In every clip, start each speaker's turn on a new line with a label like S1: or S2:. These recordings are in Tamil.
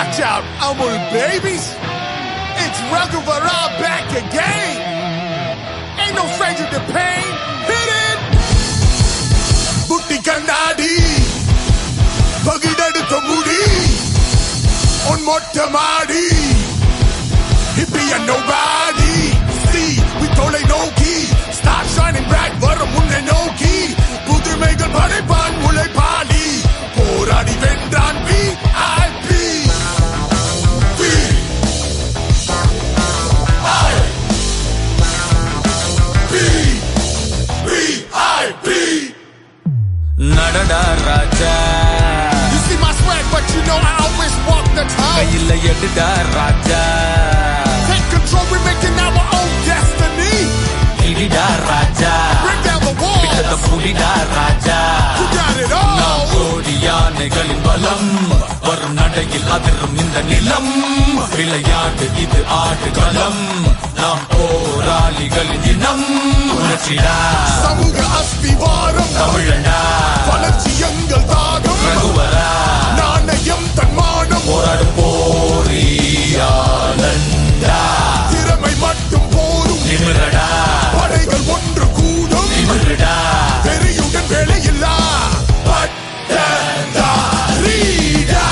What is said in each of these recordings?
S1: Watch out, Amul babies. It's Raghu Vara back again. Ain't no stranger to pain. Hit it. Butti Kannadi. Bagidadu Tomudi. On Mottamadi. Hippie and nobody. See, we tole no key. Start shining bright, vara munne no key. Pudhimaigal padaipan ulai pali. Poradi vendran VIP. VIP.
S2: Nadada Raja.
S1: You see my swag, but you know I always walk the town.
S2: Kayila edda Raja.
S1: Take control, we're making our own destiny.
S2: Idida Raja.
S1: Bring down the walls.
S2: Pittada pudida Raja.
S1: You got it all.
S2: Nam kodiyanegalin balam. Varum nadayil adirum inda nilam. Vilayadu idu aadgalam. Nam poraligalin inam. Unachida.
S1: Samuga asdivaram.
S2: Tamilanda.
S1: Valarchi engal daagam.
S2: Raghuvara.
S1: Naanayam tanmanam.
S2: Poradum poriyalanda.
S1: Thiramai mattum porum.
S2: Nimirada.
S1: படைகள் ஒன்று கூடும்.
S2: Nimirada.
S1: பெரியுடன் வேலையில்லா பட்டதாரிடா.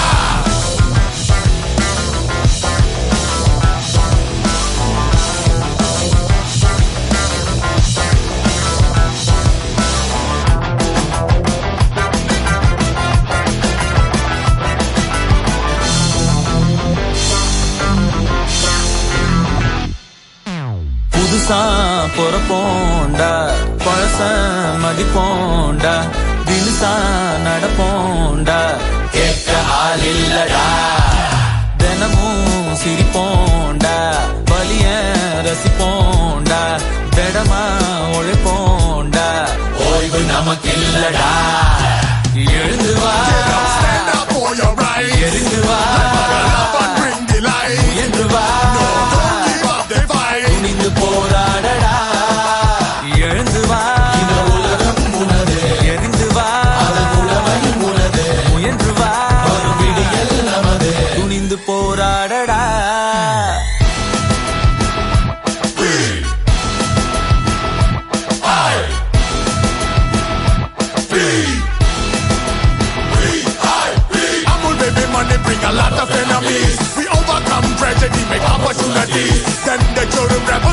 S2: புதுசா பொறப்போண்டா பழச மதிப்போண்டா தினுசா நடப்போண்டா கேட்க ஆள் இல்லடா தினமும் சிரிப்போண்டா வலிய ரசிப்போண்டா திடமா உழைப்போண்டா ஓய்வு நமக்கில்லடா எழுந்து வா
S1: Stand up for your rights.
S2: எரிந்து வா
S1: Love and bring the light.
S2: முயன்று வா
S1: Don't give up the fight.
S2: துணிந்து போராடடா எழுந்து வா இந்த உலகம் உனது எரிந்து வா அதன் உலகம் உனது முயன்று வா ஒரு விடியல் நமது துணிந்து போராடடா
S1: Amul baby money bring a lot of enemies. We overcome tragedy, make opportunities. Then the children rap